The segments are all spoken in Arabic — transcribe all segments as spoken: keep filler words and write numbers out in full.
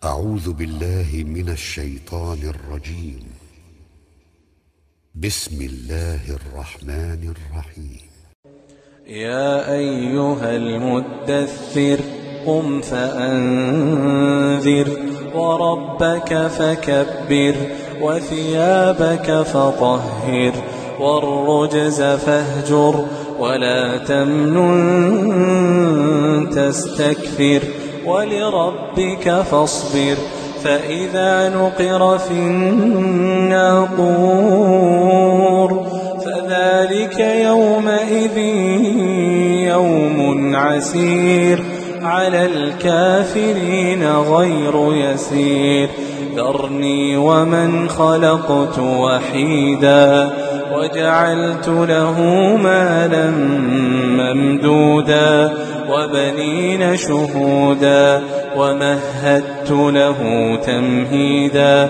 أعوذ بالله من الشيطان الرجيم. بسم الله الرحمن الرحيم. يا أيها المدثر قم فأنذر وربك فكبر وثيابك فطهر والرجز فاهجر ولا تمنن تستكثر ولربك فاصبر فإذا نقر في الناقور فذلك يومئذ يوم عسير على الكافرين غير يسير. ذرني ومن خلقت وحيدا وجعلت له مالا ممدودا وبنين شهودا ومهدت له تمهيدا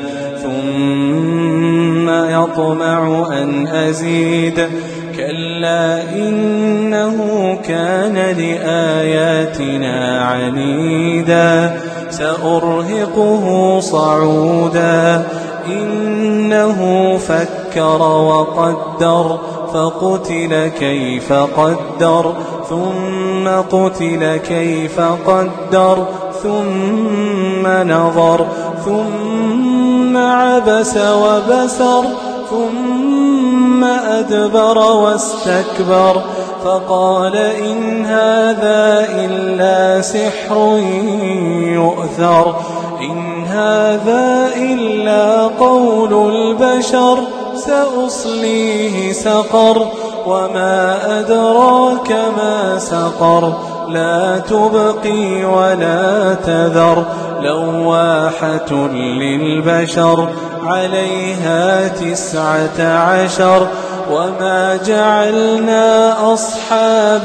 ثم يطمع أن أزيد كلا إنه كان لآياتنا عنيدا سأرهقه صعودا إنه فكر وقدر فقتل كيف قدر ثم قتل كيف قدر ثم نظر ثم عبس وبسر ثم أدبر واستكبر فقال إن هذا إلا سحر يؤثر إن هذا إلا قول البشر سأصليه سقر وما أدراك ما سقر لا تبقي ولا تذر لواحة للبشر عليها تسعة عشر وما جعلنا أصحاب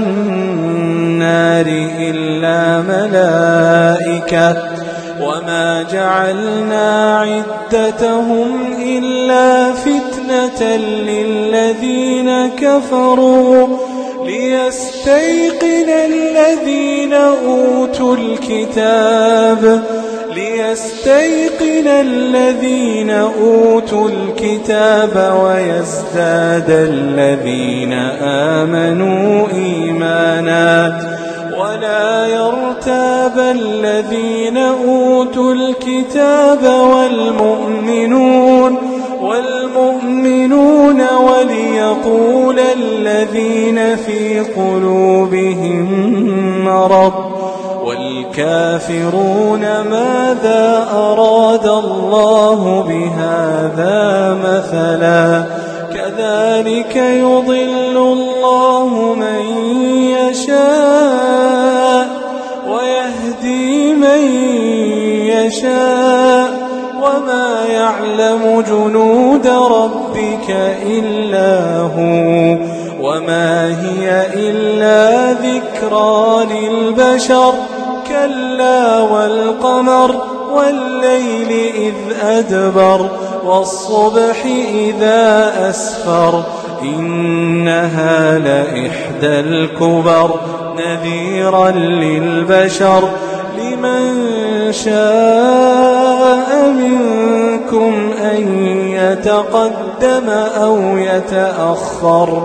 النار إلا ملائكة وما جعلنا عدتهم إلا فتنة للذين كفروا ليستيقن الذين أوتوا الكتاب ليستيقن الذين أوتوا الكتاب ويزداد الذين آمنوا إيمانا ولا يرتاب الذين أوتوا الكتاب والمؤمنون والمؤمنون وليقول الذين في قلوبهم مرض والكافرون ماذا أراد الله بهذا مثلا كذلك يضل الله من يشاء ويهدي من يشاء وما يعلم جنود ربك إلا هو وما هي إلا ذكرى للبشر كلا والقمر والليل إذ أدبر والصبح إذا أسفر إنها لإحدى الكبر نذيرا للبشر لمن شاء منكم أن يتقدم أو يتأخر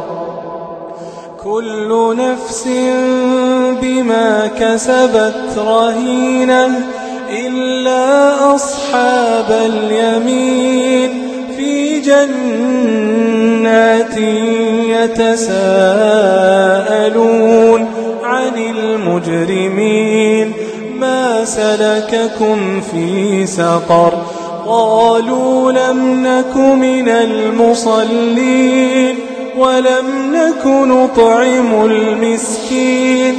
كل نفس بما كسبت رهينة إلا أصحاب اليمين في جنات يتساءلون عن المجرمين ما سلككم في سقر قالوا لم نك من المصلين ولم نك نطعم المسكين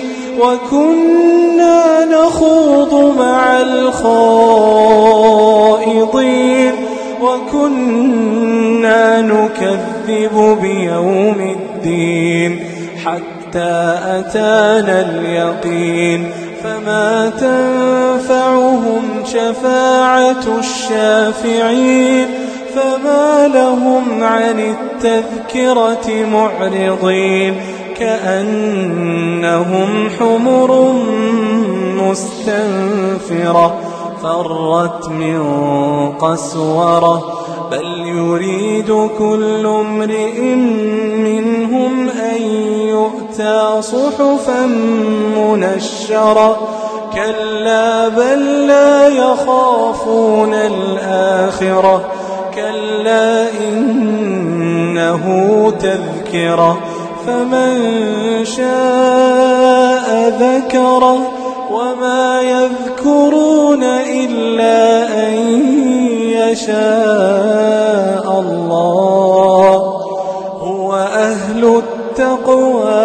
وكنا نخوض مع الخائضين وكنا نكذب بيوم الدين حتى أتانا اليقين فما تنفعهم شفاعة الشافعين فما لهم عن التذكرة معرضين كأنهم حمر مستنفرة فرت من قسورة بل يريد كل امرئ منهم أن يؤتى صحفا منشرة كلا بل لا يخافون الآخرة كلا إنه تذكرة فمن شاء ذكره وما يذكرون إلا أن يشاء الله هو أهل التقوى